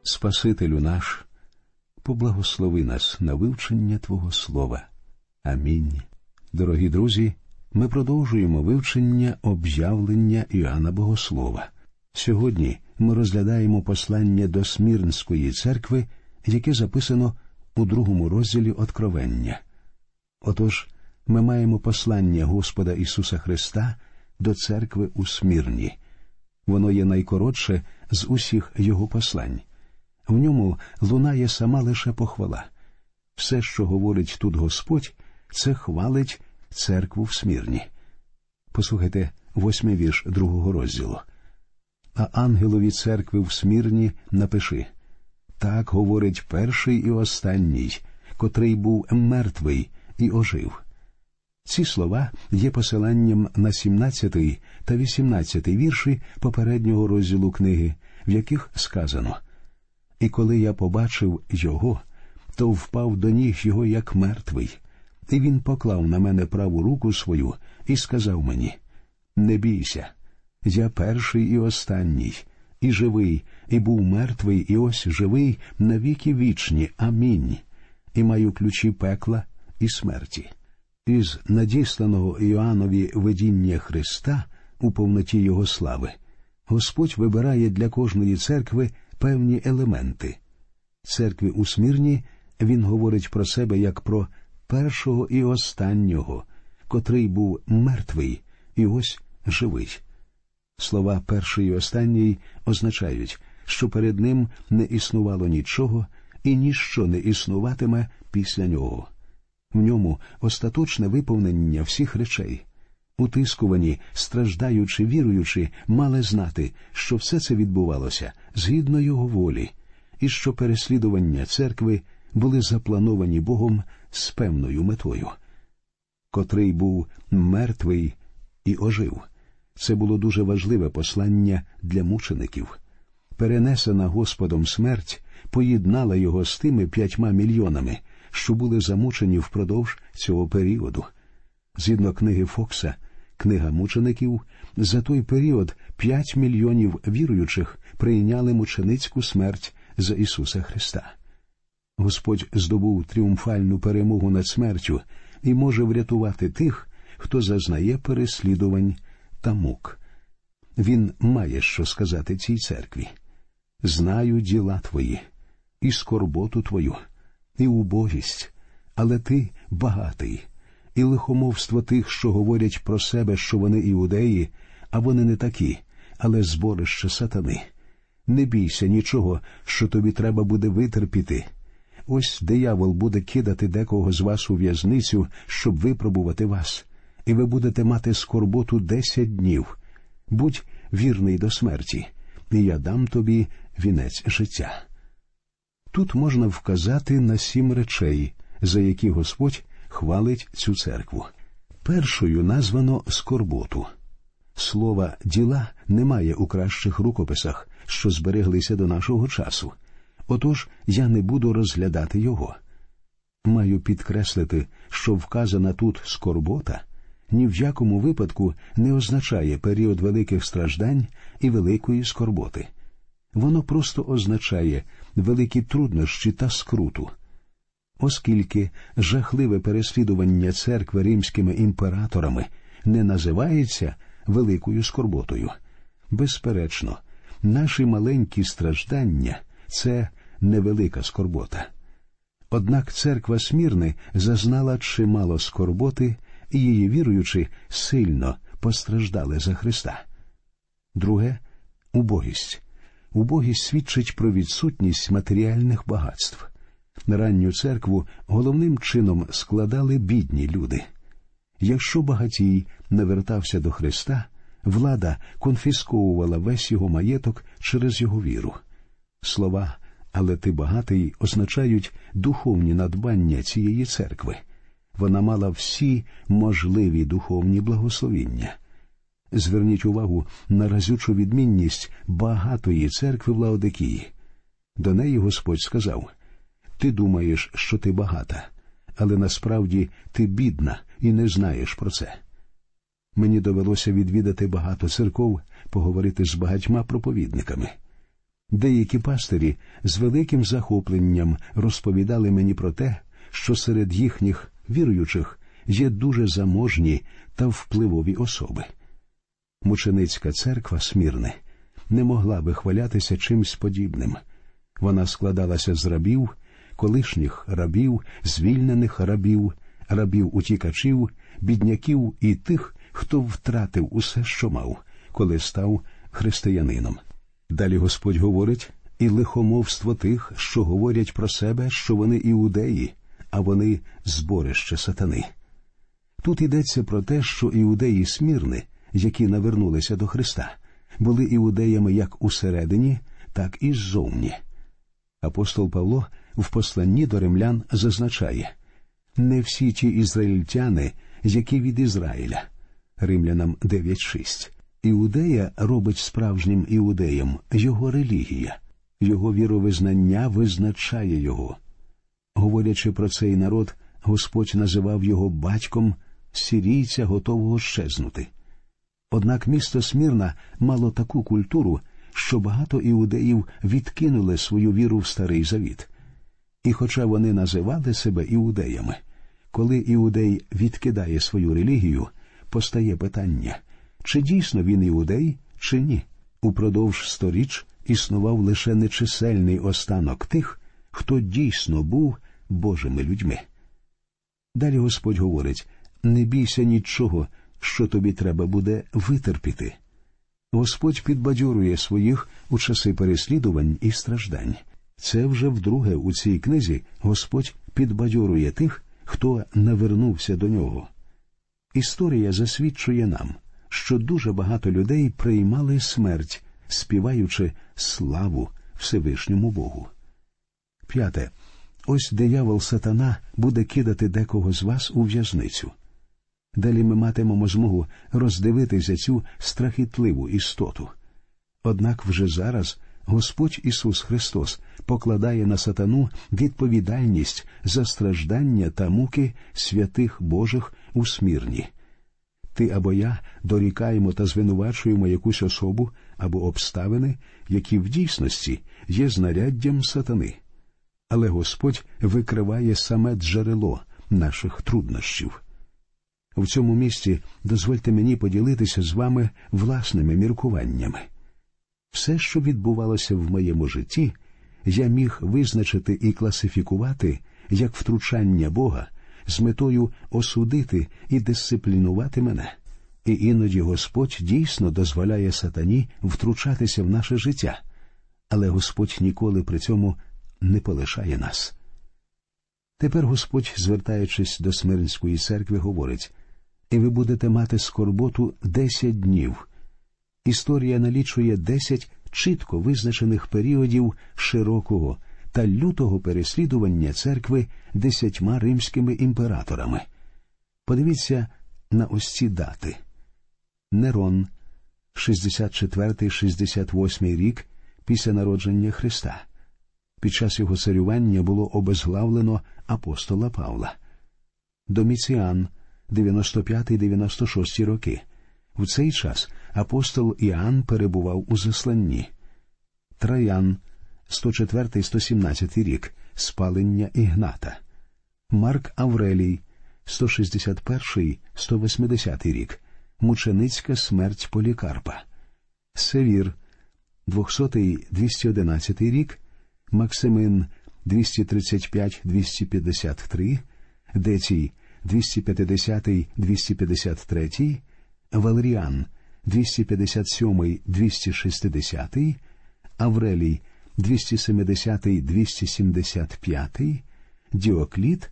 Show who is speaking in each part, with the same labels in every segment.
Speaker 1: Спасителю наш, поблагослови нас на вивчення Твого Слова. Амінь. Дорогі друзі, ми продовжуємо вивчення об'явлення Іоанна Богослова. Сьогодні ми розглядаємо послання до Смірнської церкви, яке записано у 2 розділі Откровення. Отож, ми маємо послання Господа Ісуса Христа до церкви у Смірні. Воно є найкоротше з усіх його послань. В ньому лунає сама лише похвала. Все, що говорить тут Господь, це хвалить церкву в Смірні. Послухайте 8 вірш 2 розділу. «А ангелові церкви в Смірні напиши: так говорить перший і останній, котрий був мертвий і ожив». Ці слова є посиланням на 17 та 18 вірші попереднього розділу книги, в яких сказано: «І коли я побачив його, то впав до ніг його як мертвий. І він поклав на мене праву руку свою і сказав мені: не бійся, я перший і останній, і живий, і був мертвий, і ось живий на віки вічні. Амінь. І маю ключі пекла і смерті». Із надісланого Іоаннові видіння Христа у повноті Його слави Господь вибирає для кожної церкви певні елементи. Церкві у Смірні Він говорить про себе як про першого і останнього, котрий був мертвий і ось живий. Слова «перший і останній» означають, що перед ним не існувало нічого і ніщо не існуватиме після нього. В ньому остаточне виповнення всіх речей. Утискувані, страждаючи, віруючи, мали знати, що все це відбувалося згідно Його волі, і що переслідування церкви були заплановані Богом з певною метою. Котрий був мертвий і ожив. Це було дуже важливе послання для мучеників. Перенесена Господом смерть поєднала його з тими 5 мільйонами, що були замучені впродовж цього періоду. Згідно книги Фокса, книга мучеників, за той період 5 мільйонів віруючих прийняли мученицьку смерть за Ісуса Христа. Господь здобув тріумфальну перемогу над смертю і може врятувати тих, хто зазнає переслідувань та мук. Він має що сказати цій церкві. «Знаю діла твої, і скорботу твою, і убогість, але ти багатий, і лихомовство тих, що говорять про себе, що вони іудеї, а вони не такі, але зборище сатани. Не бійся нічого, що тобі треба буде витерпіти. Ось диявол буде кидати декого з вас у в'язницю, щоб випробувати вас, і ви будете мати скорботу 10 днів. Будь вірний до смерті, і я дам тобі вінець життя». Тут можна вказати на 7 речей, за які Господь хвалить цю церкву. Першою названо скорботу. Слова «діла» немає у кращих рукописах, що збереглися до нашого часу. Отож, я не буду розглядати його. Маю підкреслити, що вказана тут скорбота ні в якому випадку не означає період великих страждань і великої скорботи. Воно просто означає великі труднощі та скруту. Оскільки жахливе переслідування церкви римськими імператорами не називається великою скорботою. Безперечно, наші маленькі страждання – це невелика скорбота. Однак церква Смірни зазнала чимало скорботи, і її віруючі сильно постраждали за Христа. Друге – убогість. Убогість свідчить про відсутність матеріальних багатств. Ранню церкву головним чином складали бідні люди. Якщо багатій не вертався до Христа, влада конфісковувала весь його маєток через його віру. Слова «але ти багатий» означають духовні надбання цієї церкви. Вона мала всі можливі духовні благословіння. Зверніть увагу на разючу відмінність багатої церкви в Лаодикії. До неї Господь сказав: «Ти думаєш, що ти багата, але насправді ти бідна і не знаєш про це». Мені довелося відвідати багато церков, поговорити з багатьма проповідниками. Деякі пастирі з великим захопленням розповідали мені про те, що серед їхніх віруючих є дуже заможні та впливові особи. Мученицька церква Смірни не могла вихвалятися чимсь подібним. Вона складалася з рабів, колишніх рабів, звільнених рабів, рабів-утікачів, бідняків і тих, хто втратив усе, що мав, коли став християнином. Далі Господь говорить: «І лихомовство тих, що говорять про себе, що вони іудеї, а вони зборище сатани». Тут йдеться про те, що іудеї Смірни, які навернулися до Христа, були іудеями як усередині, так і ззовні. Апостол Павло в посланні до римлян зазначає: «Не всі ті ізраїльтяни, які від Ізраїля». Римлянам 9:6. Іудея робить справжнім іудеєм його релігія, його віровизнання визначає його. Говорячи про цей народ, Господь називав його батьком сирійця, готового щезнути. Однак місто Смірна мало таку культуру, що багато іудеїв відкинули свою віру в Старий Завіт. І хоча вони називали себе іудеями, коли іудей відкидає свою релігію, постає питання, чи дійсно він іудей, чи ні. Упродовж сторіч існував лише нечисельний останок тих, хто дійсно був Божими людьми. Далі Господь говорить: «Не бійся нічого, що тобі треба буде витерпіти». Господь підбадьорює своїх у часи переслідувань і страждань. Це вже вдруге у цій книзі Господь підбадьорює тих, хто навернувся до нього. Історія засвідчує нам, що дуже багато людей приймали смерть, співаючи славу Всевишньому Богу. 5. Ось диявол Сатана буде кидати декого з вас у в'язницю. Далі ми матимемо змогу роздивитися цю страхітливу істоту. Однак вже зараз Господь Ісус Христос покладає на Сатану відповідальність за страждання та муки святих Божих у Смірні. Ти або я дорікаємо та звинувачуємо якусь особу або обставини, які в дійсності є знаряддям Сатани. Але Господь викриває саме джерело наших труднощів. В цьому місці дозвольте мені поділитися з вами власними міркуваннями. Все, що відбувалося в моєму житті, я міг визначити і класифікувати як втручання Бога з метою осудити і дисциплінувати мене. І іноді Господь дійсно дозволяє Сатані втручатися в наше життя, але Господь ніколи при цьому не полишає нас. Тепер Господь, звертаючись до Смирнської церкви, говорить: «І ви будете мати скорботу 10 днів». Історія налічує 10 чітко визначених періодів широкого та лютого переслідування церкви 10 римськими імператорами. Подивіться на ось ці дати. Нерон, 64-68 рік після народження Христа. Під час його царювання було обезглавлено апостола Павла. Доміціан, 95-96 роки. В цей час апостол Іоанн перебував у засланні. Траян, 104-117 рік, спалення Ігната. Марк Аврелій, 161-180 рік, мученицька смерть Полікарпа. Севір, 200-211 рік, Максимин, 235-253, Децій, 250-253, Валеріан, 257-260, Аврелій, 270-275, Діокліт,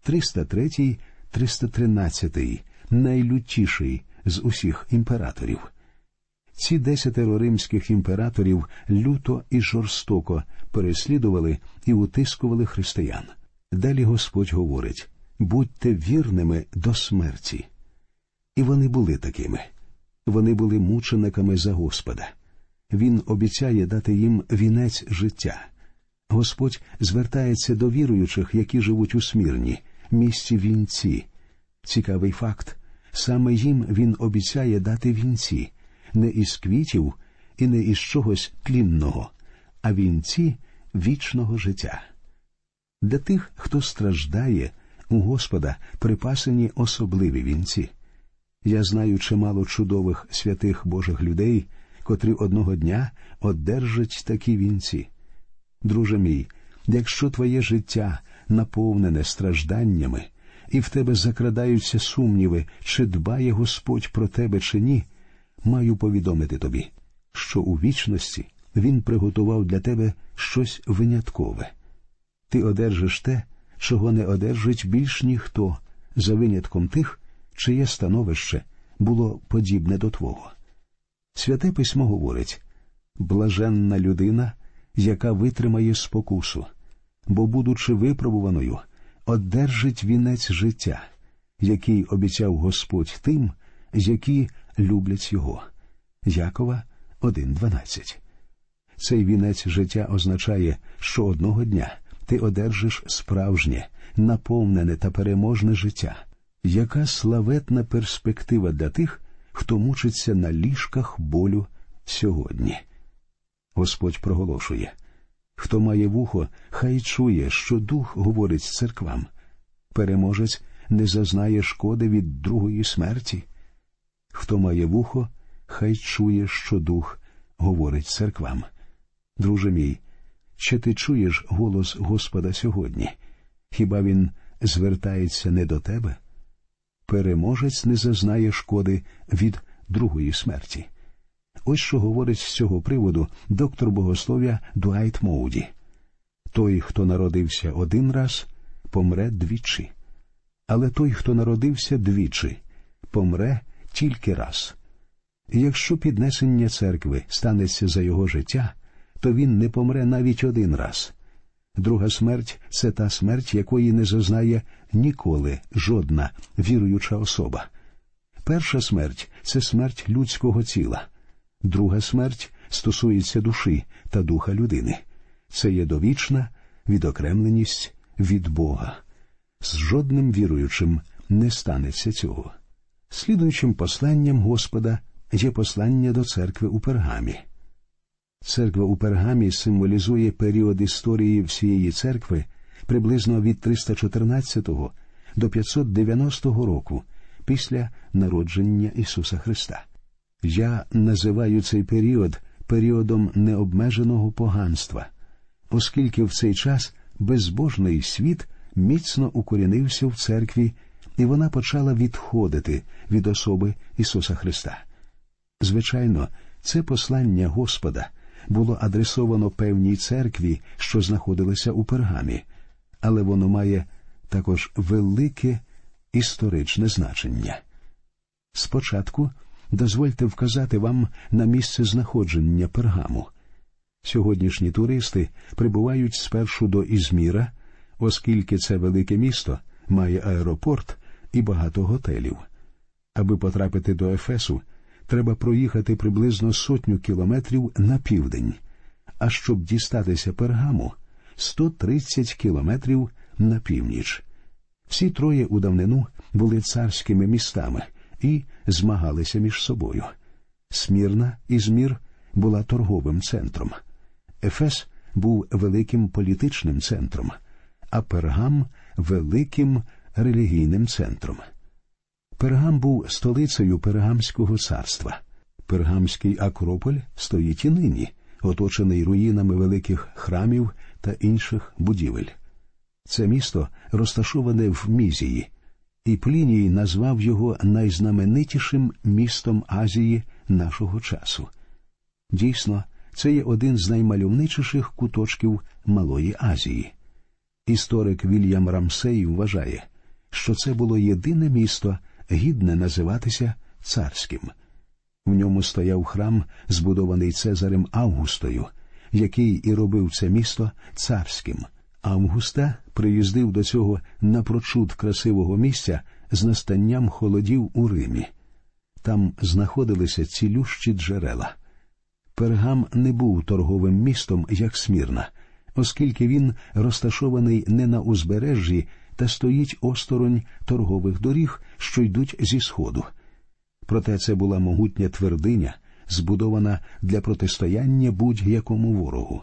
Speaker 1: 303-313, найлютіший з усіх імператорів. Ці 10 римських імператорів люто і жорстоко переслідували і утискували християн. Далі Господь говорить: «Будьте вірними до смерті». І вони були такими. Вони були мучениками за Господа. Він обіцяє дати їм вінець життя. Господь звертається до віруючих, які живуть у Смірні, місті вінці. Цікавий факт. Саме їм він обіцяє дати вінці, не із квітів і не із чогось тлінного, а вінці вічного життя. Для тих, хто страждає, у Господа припасені особливі вінці. Я знаю чимало чудових святих Божих людей, котрі одного дня одержать такі вінці. Друже мій, якщо твоє життя наповнене стражданнями, і в тебе закрадаються сумніви, чи дбає Господь про тебе чи ні, маю повідомити тобі, що у вічності Він приготував для тебе щось виняткове. Ти одержиш те, чого не одержить більш ніхто, за винятком тих, чиє становище було подібне до твого. Святе Письмо говорить: «Блаженна людина, яка витримає спокусу, бо, будучи випробуваною, одержить вінець життя, який обіцяв Господь тим, які люблять Його». Якова 1:12. Цей вінець життя означає, що одного дня ти одержиш справжнє, наповнене та переможне життя. Яка славетна перспектива для тих, хто мучиться на ліжках болю сьогодні. Господь проголошує: «Хто має вухо, хай чує, що Дух говорить церквам. Переможець не зазнає шкоди від другої смерті. Хто має вухо, хай чує, що Дух говорить церквам». Друже мій, чи ти чуєш голос Господа сьогодні? Хіба Він звертається не до тебе? Переможець не зазнає шкоди від другої смерті. Ось що говорить з цього приводу доктор богослов'я Дуайт Моуді: «Той, хто народився один раз, помре двічі. Але той, хто народився двічі, помре тільки раз. І якщо піднесення церкви станеться за його життя, то він не помре навіть один раз. Друга смерть – це та смерть, якої не зазнає ніколи жодна віруюча особа. Перша смерть – це смерть людського тіла. Друга смерть стосується душі та духа людини. Це є довічна відокремленість від Бога. З жодним віруючим не станеться цього. Слідуючим посланням Господа є послання до церкви у Пергамі. Церква у Пергамі символізує період історії всієї церкви приблизно від 314 до 590 року після народження Ісуса Христа. Я називаю цей період періодом необмеженого поганства, оскільки в цей час безбожний світ міцно укорінився в церкві, і вона почала відходити від особи Ісуса Христа. Звичайно, це послання Господа було адресовано певній церкві, що знаходилася у Пергамі, але воно має також велике історичне значення. Спочатку дозвольте вказати вам на місце знаходження Пергаму. Сьогоднішні туристи прибувають спершу до Ізміра, оскільки це велике місто має аеропорт і багато готелів. Аби потрапити до Ефесу, треба проїхати приблизно 100 кілометрів на південь, а щоб дістатися Пергаму – 130 кілометрів на північ. Всі троє у давнину були царськими містами і змагалися між собою. Смірна, Ізмір, була торговим центром. Ефес був великим політичним центром, а Пергам – великим релігійним центром. Пергам був столицею Пергамського царства. Пергамський Акрополь стоїть і нині, оточений руїнами великих храмів та інших будівель. Це місто розташоване в Мізії, і Пліній назвав його найзнаменитішим містом Азії нашого часу. Дійсно, це є один з наймальовничіших куточків Малої Азії. Історик Вільям Рамсей вважає, що це було єдине місто, гідне називатися царським. В ньому стояв храм, збудований Цезарем Августою, який і робив це місто царським. Августа приїздив до цього напрочуд красивого місця з настанням холодів у Римі. Там знаходилися цілющі джерела. Пергам не був торговим містом, як Смірна, оскільки він розташований не на узбережжі та стоїть осторонь торгових доріг, що йдуть зі сходу. Проте це була могутня твердиня, збудована для протистояння будь-якому ворогу.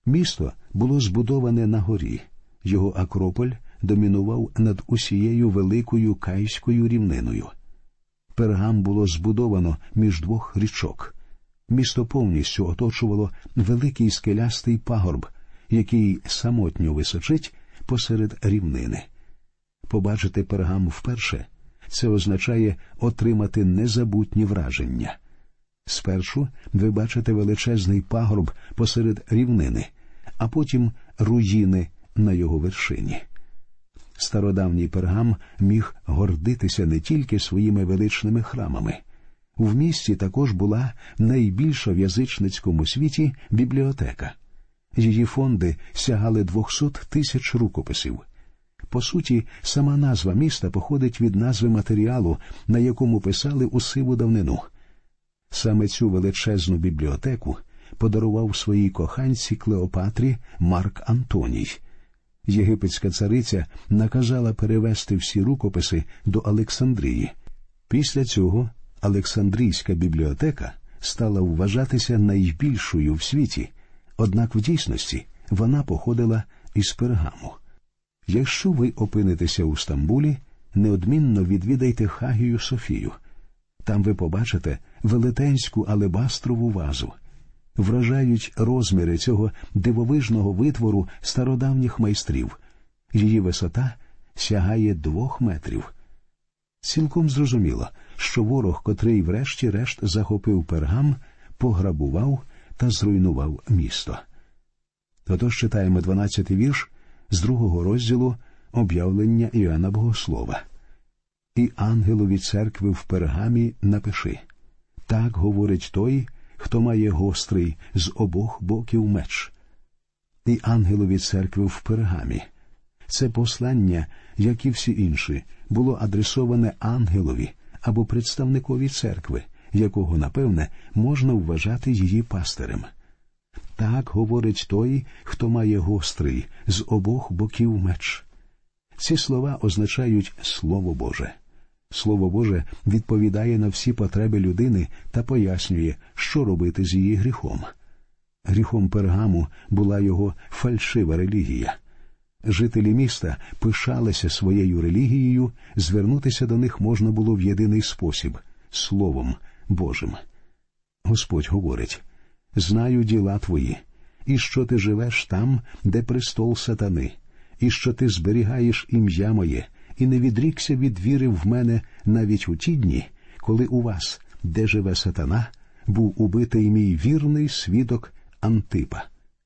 Speaker 1: Місто було збудоване на горі. Його Акрополь домінував над усією великою Кайською рівниною. Пергам було збудовано між двох річок. Місто повністю оточувало великий скелястий пагорб, який самотньо височить посеред рівнини. Побачити Пергам вперше – це означає отримати незабутні враження. Спершу ви бачите величезний пагорб посеред рівнини, а потім руїни на його вершині. Стародавній Пергам міг гордитися не тільки своїми величними храмами. В місті також була найбільша в язичницькому світі бібліотека. Її фонди сягали 200 тисяч рукописів. По суті, сама назва міста походить від назви матеріалу, на якому писали у сиву давнину. Саме цю величезну бібліотеку подарував своїй коханці Клеопатрі Марк Антоній. Єгипетська цариця наказала перевести всі рукописи до Олександрії. Після цього Олександрійська бібліотека стала вважатися найбільшою в світі, однак в дійсності вона походила із Пергаму. Якщо ви опинитеся у Стамбулі, неодмінно відвідайте Хагію Софію. Там ви побачите велетенську алебастрову вазу. Вражають розміри цього дивовижного витвору стародавніх майстрів. Її висота сягає 2 метрів. Цілком зрозуміло, що ворог, котрий врешті-решт захопив Пергам, пограбував та зруйнував місто. Отож читаємо 12-й вірш з 2-го розділу «Об'явлення Іоанна Богослова». «І ангелові церкви в Пергамі напиши. Так говорить той, хто має гострий з обох боків меч». І ангелові церкви в Пергамі. Це послання, як і всі інші, було адресоване ангелові або представникові церкви, якого, напевне, можна вважати її пастирем. Так говорить той, хто має гострий з обох боків меч. Ці слова означають Слово Боже. Слово Боже відповідає на всі потреби людини та пояснює, що робити з її гріхом. Гріхом Пергаму була його фальшива релігія. Жителі міста пишалися своєю релігією, звернутися до них можна було в єдиний спосіб – Словом Божим. Господь говорить: «Знаю діла твої, і що ти живеш там, де престол сатани, і що ти зберігаєш ім'я моє, і не відрікся від віри в мене навіть у ті дні, коли у вас, де живе сатана, був убитий мій вірний свідок Антипа.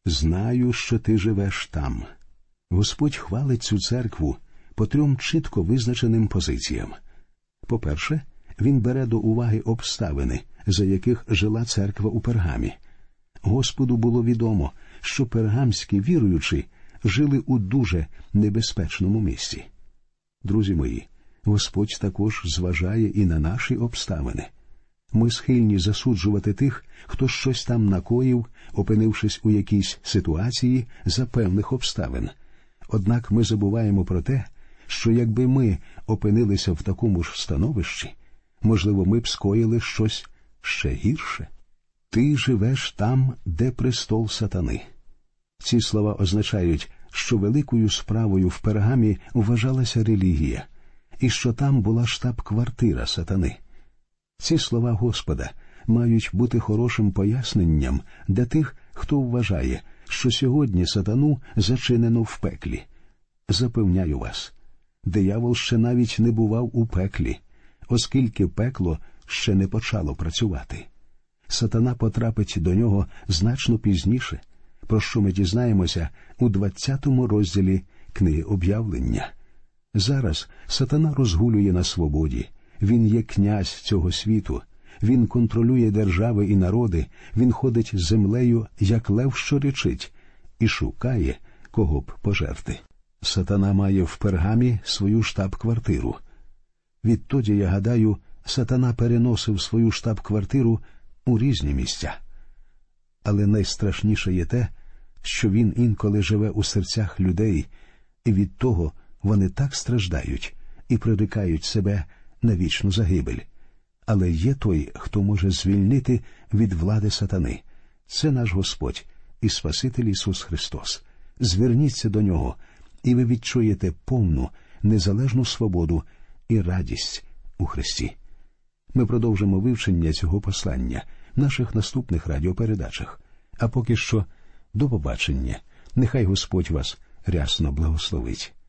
Speaker 1: Знаю, що ти живеш там». Господь хвалить цю церкву по 3 чітко визначеним позиціям. По-перше, він бере до уваги обставини, за яких жила церква у Пергамі. Господу було відомо, що пергамські віруючі жили у дуже небезпечному місці. Друзі мої, Господь також зважає і на наші обставини. Ми схильні засуджувати тих, хто щось там накоїв, опинившись у якійсь ситуації за певних обставин. Однак ми забуваємо про те, що якби ми опинилися в такому ж становищі, можливо, ми б скоїли щось ще гірше. «Ти живеш там, де престол сатани». Ці слова означають, що великою справою в Пергамі вважалася релігія, і що там була штаб-квартира сатани. Ці слова Господа мають бути хорошим поясненням для тих, хто вважає, що сьогодні сатану зачинено в пеклі. Запевняю вас, диявол ще навіть не бував у пеклі, оскільки пекло ще не почало працювати. Сатана потрапить до нього значно пізніше, про що ми дізнаємося у 20-му розділі книги «Об'явлення». Зараз сатана розгулює на свободі, він є князь цього світу, він контролює держави і народи, він ходить землею, як лев, що ричить, і шукає, кого б пожерти. Сатана має в Пергамі свою штаб-квартиру. Відтоді, я гадаю, сатана переносив свою штаб-квартиру у різні місця. Але найстрашніше є те, що він інколи живе у серцях людей, і від того вони так страждають і прирікають себе на вічну загибель. Але є той, хто може звільнити від влади сатани. Це наш Господь, і Спаситель Ісус Христос. Зверніться до Нього, і ви відчуєте повну, незалежну свободу і радість у Христі. Ми продовжимо вивчення цього послання в наших наступних радіопередачах. А поки що, до побачення. Нехай Господь вас рясно благословить.